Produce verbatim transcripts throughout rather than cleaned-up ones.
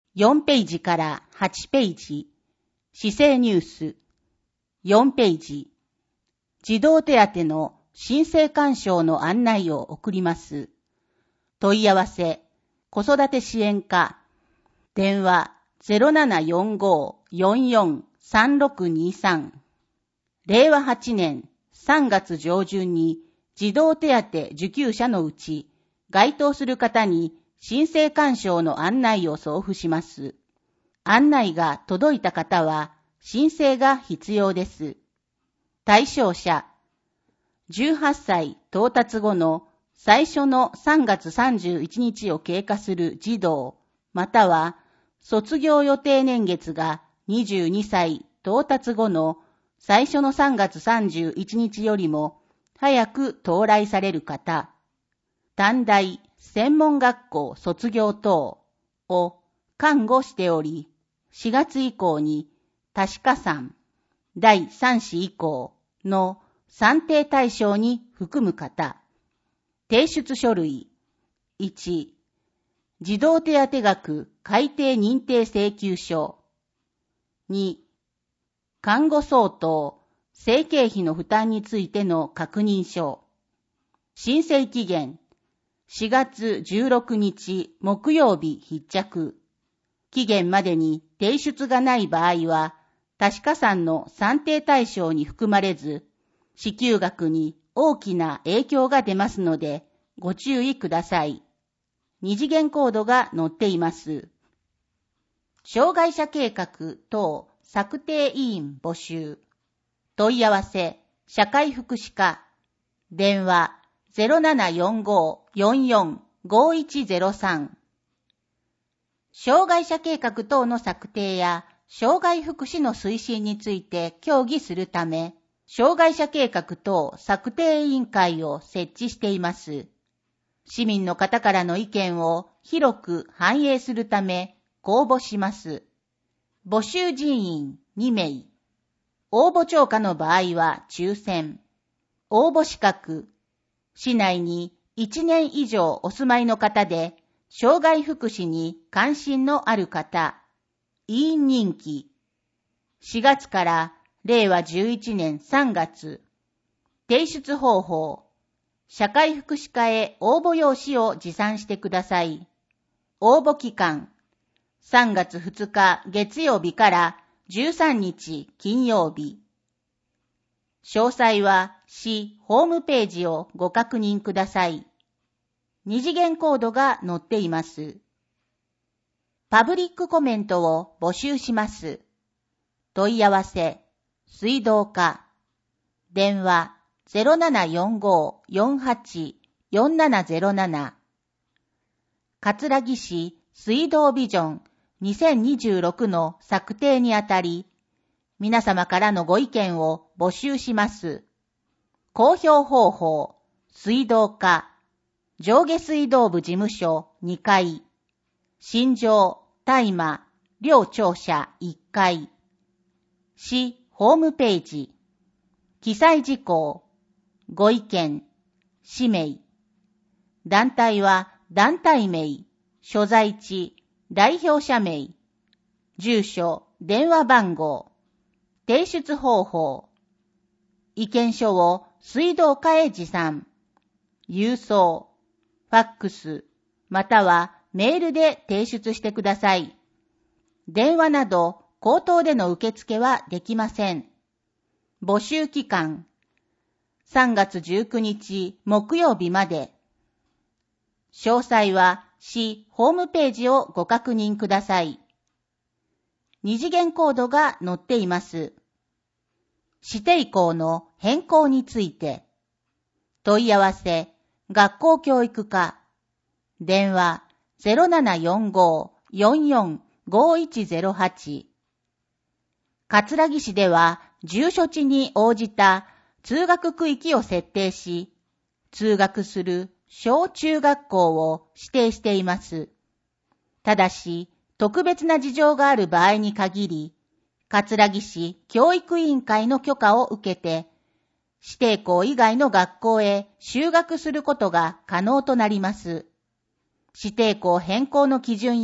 よんページからはちページ、市政ニュース、よんページ、児童手当の申請勧奨の案内を送ります。問い合わせ、子育て支援課、電話 ゼロななよんごーよんよんさんろくにさん。れいわはちねんさんがつ上旬に児童手当受給者のうち該当する方に申請勧奨の案内を送付します。案内が届いた方は申請が必要です。対象者、じゅうはっさい到達後の最初のさんがつさんじゅういちにちを経過する児童、または卒業予定年月がにじゅうにさい到達後の最初のさんがつさんじゅういちにちよりも早く到来される方、短大、専門学校卒業等を看護しており、しがつ以降に確か算、だいさん子以降の算定対象に含む方、提出書類、いち、児童手当額改定認定請求書、に、看護相当、生計費の負担についての確認書、申請期限、しがつじゅうろくにち木曜日必着、期限までに提出がない場合は、確か算の算定対象に含まれず、支給額に大きな影響が出ますので、ご注意ください。二次元コードが載っています。障害者計画等策定委員募集。問い合わせ、社会福祉課。電話 ゼロななよんごーよんよんごいちゼロさん。障害者計画等の策定や障害福祉の推進について協議するため、障害者計画等策定委員会を設置しています。市民の方からの意見を広く反映するため公募します。募集人員にめい。応募超過の場合は抽選。応募資格。市内にいちねん以上お住まいの方で、障害福祉に関心のある方。委員任期。しがつかられいわじゅういちねんさんがつ。提出方法。社会福祉課へ応募用紙を持参してください。応募期間。さんがつふつか月曜日からじゅうさんにち金曜日。詳細は市ホームページをご確認ください。二次元コードが載っています。パブリックコメントを募集します。問い合わせ、水道課。電話 ゼロななよんごーよんはちよんななゼロなな。葛城市水道ビジョンにせんにじゅうろくの策定にあたり、皆様からのご意見を募集します。公表方法、水道課、上下水道部事務所にかい、新庄、大麻、両庁舎いっかい、市ホームページ、記載事項、ご意見、氏名、団体は団体名、所在地、代表者名、住所、電話番号、提出方法、意見書を水道課へ持参、郵送、ファックス、またはメールで提出してください。電話など口頭での受付はできません。募集期間、さんがつじゅうくにち木曜日まで。詳細は市ホームページをご確認ください。二次元コードが載っています。指定校の変更について。問い合わせ、学校教育課。電話 ゼロななよんごーよんよんごいちゼロはち。葛城市では住所地に応じた通学区域を設定し、通学する小中学校を指定しています。ただし、特別な事情がある場合に限り、葛城市教育委員会の許可を受けて、指定校以外の学校へ就学することが可能となります。指定校変更の基準や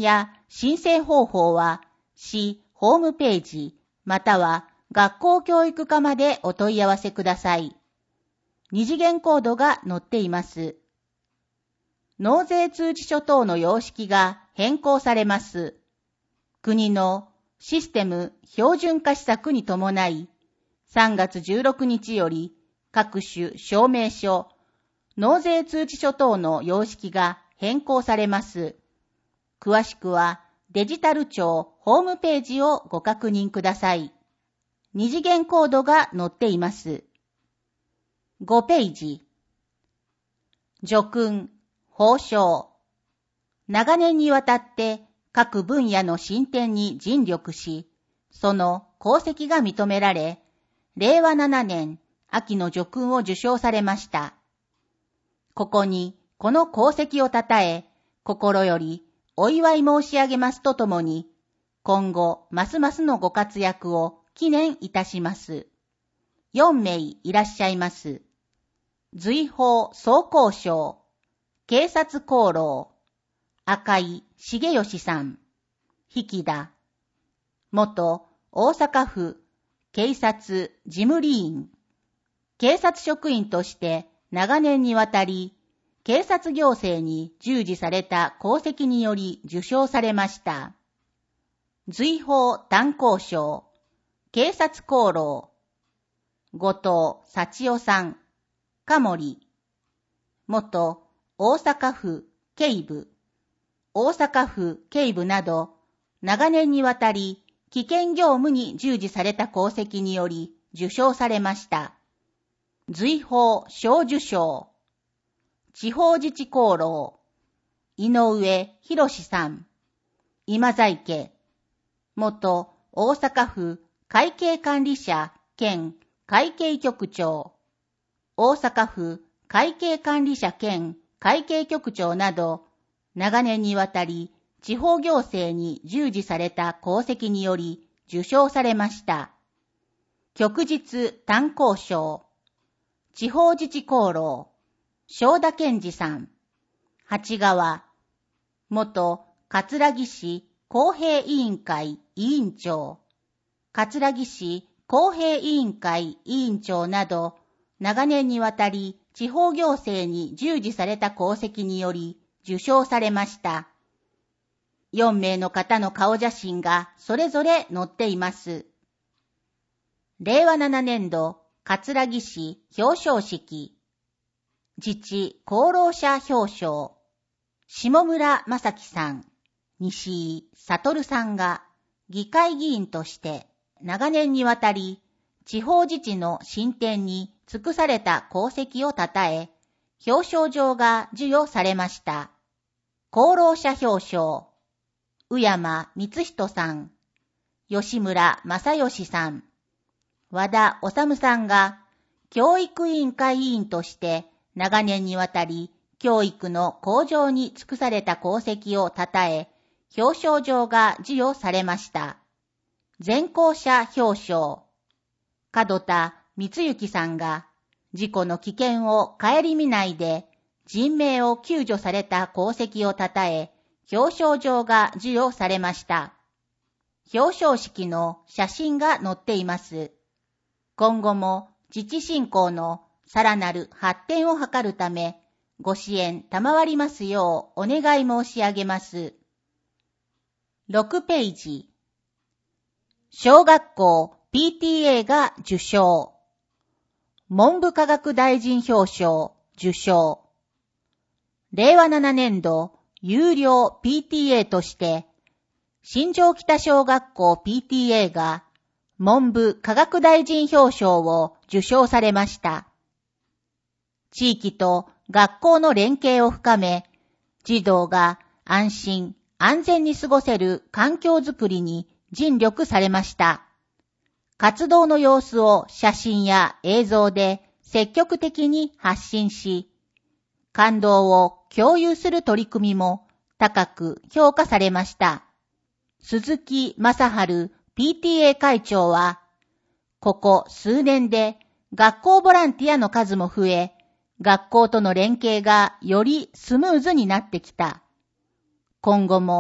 申請方法は市ホームページまたは学校教育課までお問い合わせください。二次元コードが載っています。納税通知書等の様式が変更されます。国のシステム標準化施策に伴い、さんがつじゅうろくにちより各種証明書、納税通知書等の様式が変更されます。詳しくはデジタル庁ホームページをご確認ください。二次元コードが載っています。ごページ。叙勲、褒章。長年にわたって各分野の進展に尽力し、その功績が認められ、れいわななねん秋の叙勲を受章されました。ここにこの功績をたたえ、心よりお祝い申し上げますとともに、今後ますますのご活躍を記念いたします。よんめいいらっしゃいます。随宝総工賞、警察功労、赤井重義さん、引田、元大阪府警察事務理員、警察職員として長年にわたり、警察行政に従事された功績により受章されました。随宝炭鉱賞、警察功労、後藤幸代さん、加森、元大阪府警部、大阪府警部など、長年にわたり危険業務に従事された功績により受章されました。随宝小綬章、地方自治功労、井上博さん、今在家、元大阪府会計管理者兼会計局長、大阪府会計管理者兼会計局長など、長年にわたり地方行政に従事された功績により受章されました。旭日炭鉱賞、地方自治功労、正田健二さん、八川、元葛城市公平委員会委員長、葛城市公平委員会委員長など、長年にわたり地方行政に従事された功績により受章されました。よんめいの方の顔写真がそれぞれ載っています。れいわななねんど葛城市表彰式、自治功労者表彰、下村正樹さん、西井悟さんが議会議員として長年にわたり地方自治の進展に尽くされた功績をたたえ、表彰状が授与されました。功労者表彰、宇山光人さん、吉村正義さん、和田治さんが教育委員会委員として長年にわたり教育の向上に尽くされた功績をたたえ、表彰状が授与されました。全校舎表彰、門田光之さんが事故の危険を顧みないで人命を救助された功績をたたえ、表彰状が授与されました。表彰式の写真が載っています。今後も自治振興のさらなる発展を図るため、ご支援賜りますようお願い申し上げます。ろくページ。小学校 ピーティーエー が受賞。文部科学大臣表彰受賞。れいわななねんど有料 ピーティーエー として、新庄北小学校 ピーティーエー が文部科学大臣表彰を受賞されました。地域と学校の連携を深め、児童が安心安全に過ごせる環境づくりに尽力されました。活動の様子を写真や映像で積極的に発信し、感動を共有する取り組みも高く評価されました。鈴木正春 ピーティーエー 会長は、ここ数年で学校ボランティアの数も増え、学校との連携がよりスムーズになってきた。今後も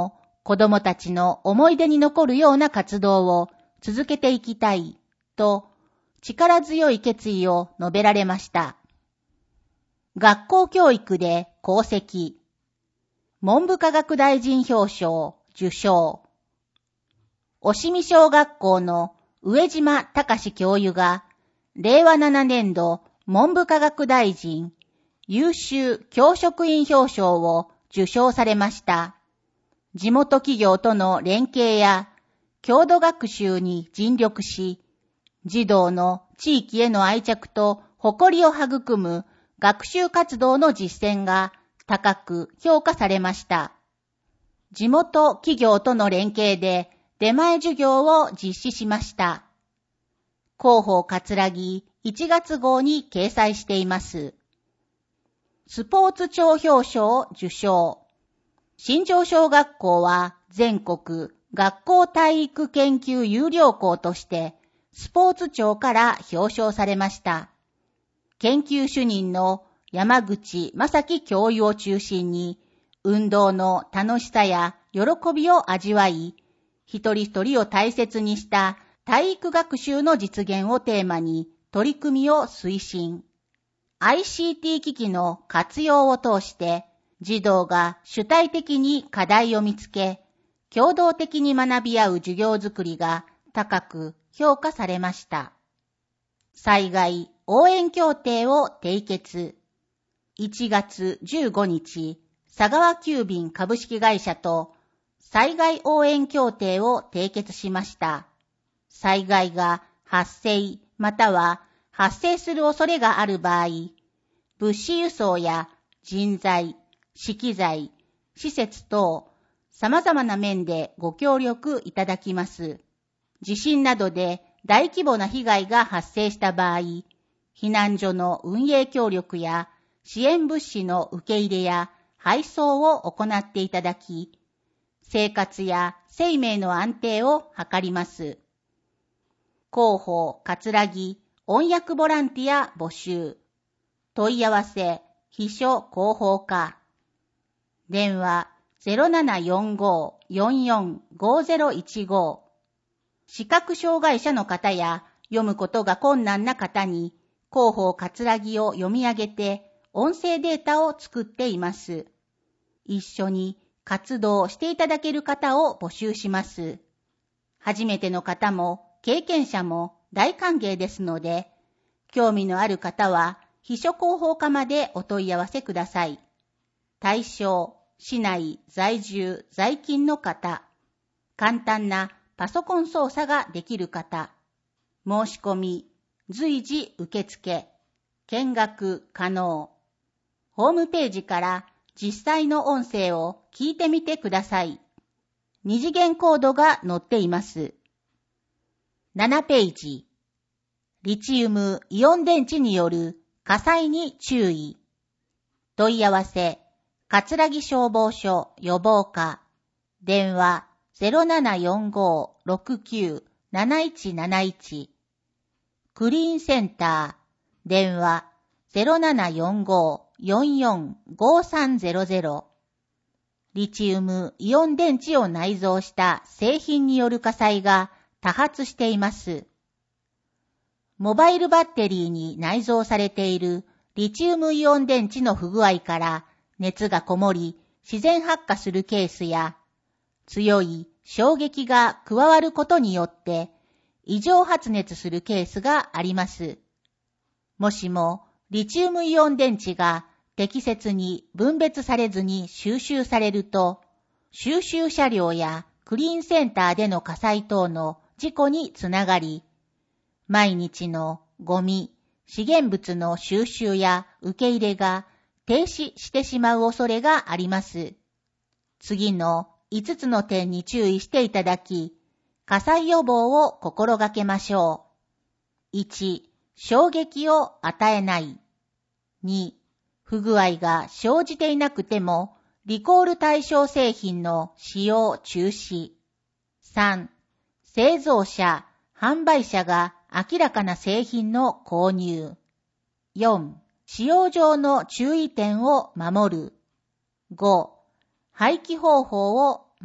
子供たちの思い出に残るような活動を続けていきたいと力強い決意を述べられました。学校教育で功績、文部科学大臣表彰受賞。押見小学校の上島隆教諭がれいわななねんど文部科学大臣優秀教職員表彰を受賞されました。地元企業との連携や郷土学習に尽力し、児童の地域への愛着と誇りを育む学習活動の実践が高く評価されました。地元企業との連携で出前授業を実施しました。広報葛城いちがつ号に掲載しています。スポーツ庁表彰受賞。新庄小学校は全国学校体育研究優良校としてスポーツ庁から表彰されました。研究主任の山口正樹教諭を中心に運動の楽しさや喜びを味わい、一人一人を大切にした体育学習の実現をテーマに取り組みを推進。アイシーティー 機器の活用を通して児童が主体的に課題を見つけ、共同的に学び合う授業づくりが高く評価されました。災害応援協定を締結。いちがつじゅうごにち、佐川急便株式会社と災害応援協定を締結しました。災害が発生または発生する恐れがある場合、物資輸送や人材、資機材、施設等、様々な面でご協力いただきます。地震などで大規模な被害が発生した場合、避難所の運営協力や支援物資の受け入れや配送を行っていただき、生活や生命の安定を図ります。広報葛城音訳ボランティア募集。問い合わせ秘書広報課。電話 ゼロななよんご よんよん ごゼロいちご。視覚障害者の方や読むことが困難な方に広報葛城を読み上げて音声データを作っています。一緒に活動していただける方を募集します。初めての方も経験者も大歓迎ですので、興味のある方は秘書広報課までお問い合わせください。対象、市内在住在勤の方、簡単なパソコン操作ができる方、申し込み、随時受付、見学可能。ホームページから実際の音声を聞いてみてください。二次元コードが載っています。ななページ。リチウムイオン電池による火災に注意。問い合わせ、葛城消防署予防課。電話 ゼロななよんご ろくきゅう なないちなないち。クリーンセンター。電話 ゼロななよんご よんよん ごさんゼロゼロ。リチウムイオン電池を内蔵した製品による火災が多発しています。モバイルバッテリーに内蔵されているリチウムイオン電池の不具合から熱がこもり自然発火するケースや、強い衝撃が加わることによって異常発熱するケースがあります。もしもリチウムイオン電池が適切に分別されずに収集されると、収集車両やクリーンセンターでの火災等の事故につながり、毎日のゴミ、資源物の収集や受け入れが停止してしまう恐れがあります。次のいつつの点に注意していただき、火災予防を心がけましょう。いち、衝撃を与えない。に、不具合が生じていなくても、リコール対象製品の使用中止。さん、製造者、販売者が明らかな製品の購入。よん、使用上の注意点を守る。ご、廃棄方法を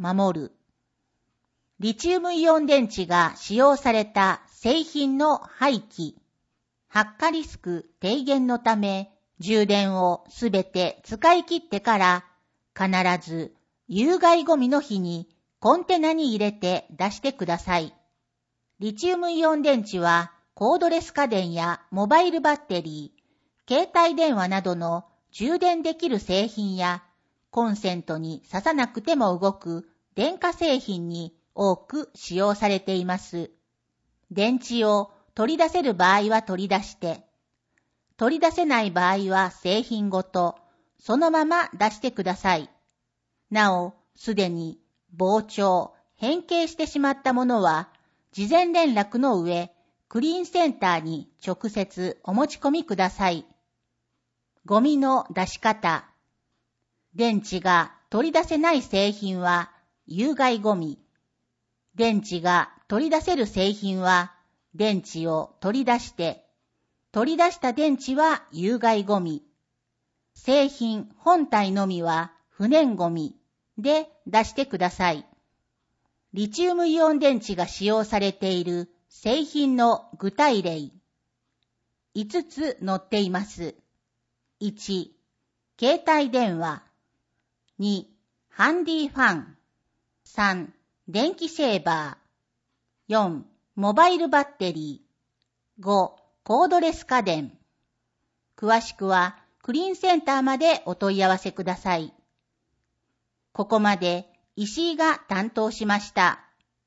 守る。リチウムイオン電池が使用された製品の廃棄、発火リスク低減のため、充電をすべて使い切ってから必ず有害ゴミの日にコンテナに入れて出してください。リチウムイオン電池はコードレス家電やモバイルバッテリー、携帯電話などの充電できる製品やコンセントに挿さなくても動く電化製品に多く使用されています。電池を取り出せる場合は取り出して、取り出せない場合は製品ごとそのまま出してください。なお、すでに膨張、変形してしまったものは、事前連絡の上、クリーンセンターに直接お持ち込みください。ゴミの出し方。電池が取り出せない製品は有害ゴミ。電池が取り出せる製品は電池を取り出して、取り出した電池は有害ゴミ。製品本体のみは不燃ゴミで出してください。リチウムイオン電池が使用されている製品の具体例。いつつ載っています。いち、携帯電話。に、ハンディファン。さん、電気シェーバー。よん、モバイルバッテリー。ご、コードレス家電。詳しくはクリーンセンターまでお問い合わせください。ここまで石井が担当しました。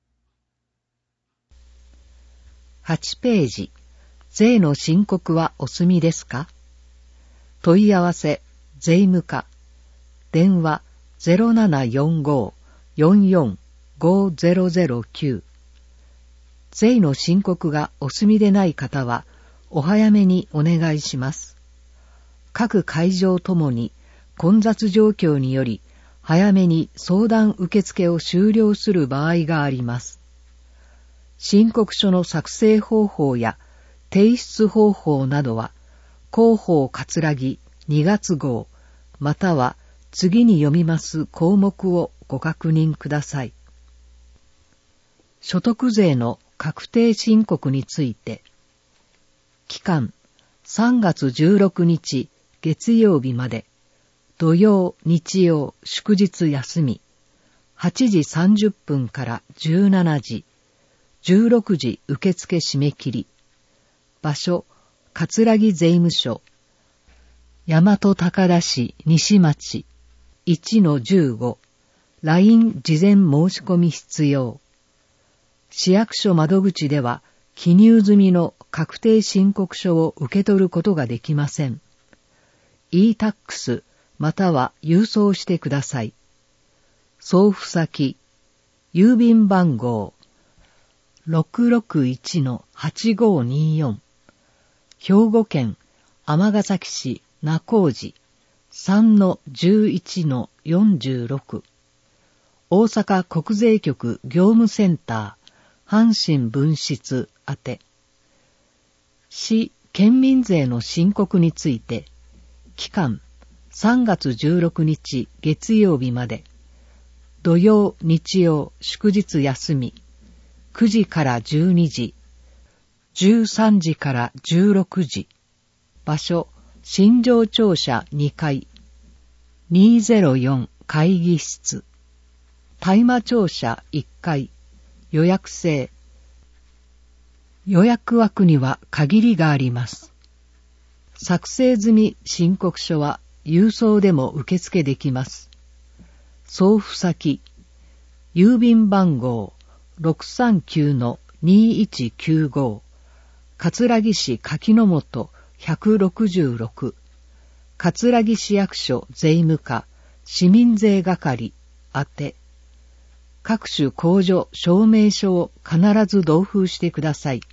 はちページ、税の申告はお済みですか？問い合わせ、税務課。電話 ゼロななよんご よんよん ごゼロゼロきゅう。税の申告がお済みでない方は、お早めにお願いします。各会場ともに混雑状況により、早めに相談受付を終了する場合があります。申告書の作成方法や提出方法などは、広報葛城にがつ号、または次に読みます項目をご確認ください。所得税の確定申告について、期間さんがつじゅうろくにち月曜日まで、土曜、日曜、祝日休み、はちじさんじゅっぷんからじゅうしちじ、じゅうろくじ受付締め切り。場所、葛城税務署。大和高田市西町 いちのじゅうご。ライン 事前申し込み必要。市役所窓口では記入済みの確定申告書を受け取ることができません。e タックス または郵送してください。送付先、郵便番号 ろくろくいちのはちごによん、兵庫県尼崎市名高寺 さんのじゅういちのよんじゅうろく、大阪国税局業務センター阪神分室宛て。市県民税の申告について、期間さんがつじゅうろくにち月曜日まで、土曜、日曜、祝日休み、くじからじゅうにじ、じゅうさんじからじゅうろくじ。場所、新庄庁舎にかい、にぜろよん会議室。大麻庁舎いっかい、予約制。予約枠には限りがあります。作成済み申告書は郵送でも受付できます。送付先、郵便番号 ろくさんきゅうのにいちきゅうご、葛城市柿の本ひゃくろくじゅうろく、葛城市役所税務課市民税係宛て。各種控除証明書を必ず同封してください。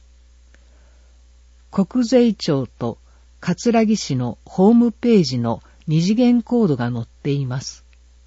国税庁と葛城市のホームページの二次元コードが載っています。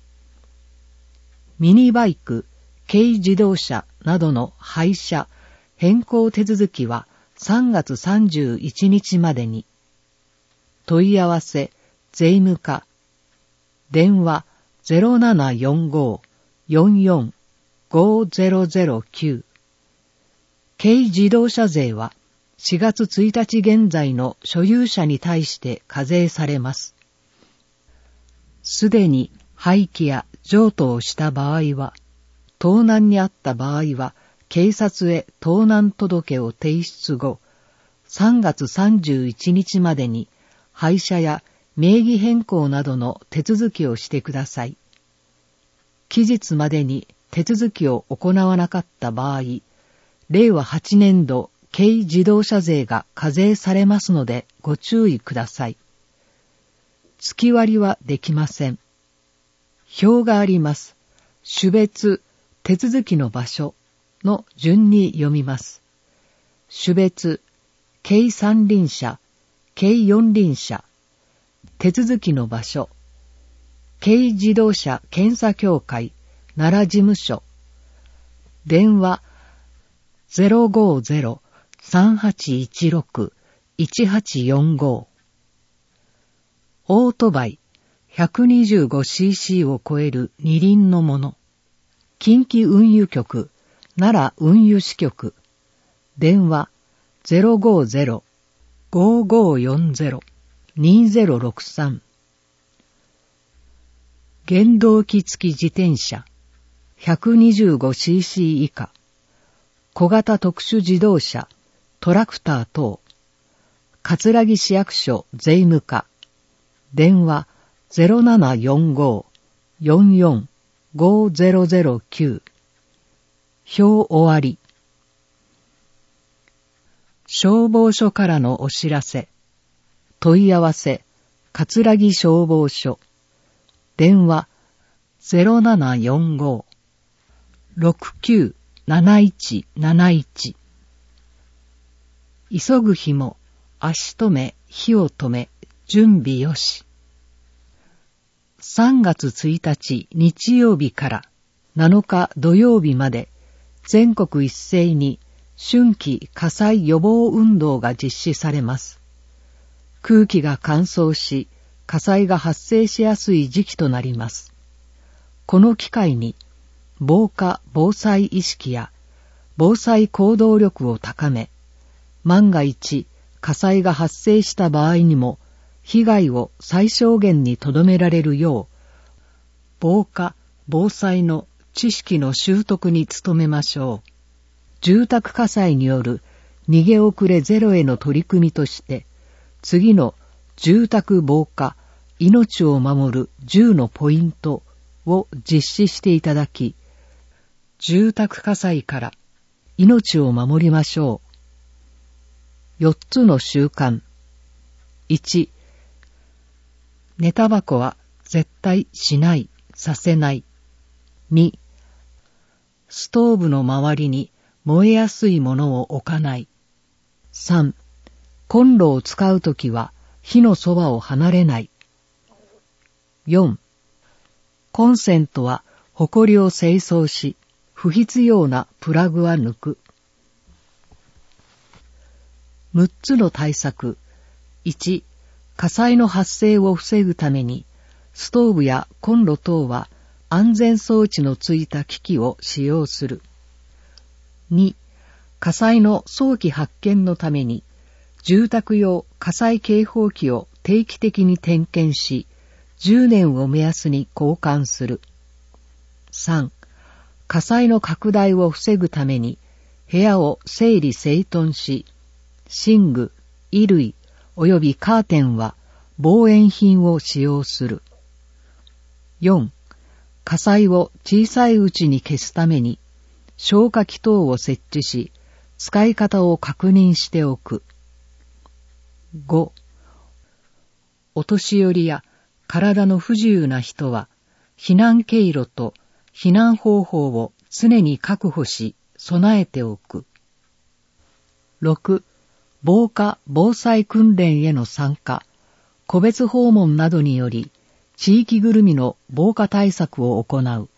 ミニバイク、軽自動車などの廃車、変更手続きはさんがつさんじゅういちにちまでに。問い合わせ、税務課。電話 ゼロななよんごよんよんごゼロゼロきゅう。軽自動車税はしがつついたち現在の所有者に対して課税されます。すでに廃棄や譲渡をした場合は、盗難にあった場合は、警察へ盗難届を提出後、さんがつさんじゅういちにちまでに廃車や名義変更などの手続きをしてください。期日までに手続きを行わなかった場合、れいわはちねんど軽自動車税が課税されますのでご注意ください。月割りはできません。表があります。種別、手続きの場所の順に読みます。種別、軽三輪車、軽四輪車、手続きの場所、軽自動車検査協会奈良事務所、電話 ゼロごゼロ さんはちいちろく いちはちよんご。オートバイ ひゃくにじゅうごシーシー を超える二輪のもの、近畿運輸局奈良運輸支局、電話 ゼロごゼロ ごごよんゼロ にゼロろくさん。原動機付き自転車 ひゃくにじゅうごシーシー 以下、小型特殊自動車、トラクター等、葛城市役所税務課、電話 ゼロななよんご よんよん ごゼロゼロきゅう。表終わり。消防署からのお知らせ。問い合わせ、葛城消防署。電話 ゼロななよんご ろくきゅう なないちなないち。急ぐ日も足止め、火を止め、準備よし。さんがつついたち日曜日からなのか土曜日まで全国一斉に春季火災予防運動が実施されます。空気が乾燥し、火災が発生しやすい時期となります。この機会に防火・防災意識や防災行動力を高め、万が一火災が発生した場合にも被害を最小限にとどめられるよう、防火・防災の知識の習得に努めましょう。住宅火災による逃げ遅れゼロへの取り組みとして、次の住宅防火、命を守るじゅうのポイントを実施していただき、住宅火災から命を守りましょう。よっつの習慣。いち、寝タバコは絶対しない、させない。に、ストーブの周りに燃えやすいものを置かない。さん、コンロを使うときは火のそばを離れない。よん、コンセントはホコリを清掃し、不必要なプラグは抜く。むっつの対策。いち、火災の発生を防ぐために、ストーブやコンロ等は安全装置のついた機器を使用する。に、火災の早期発見のために、住宅用火災警報器を定期的に点検し、じゅうねんを目安に交換する。さん、火災の拡大を防ぐために、部屋を整理整頓し、寝具、衣類、およびカーテンは防煙品を使用する。よん、火災を小さいうちに消すために消火器等を設置し、使い方を確認しておく。ご、お年寄りや体の不自由な人は避難経路と避難方法を常に確保し備えておく。ろく、防火・防災訓練への参加、個別訪問などにより、地域ぐるみの防火対策を行う。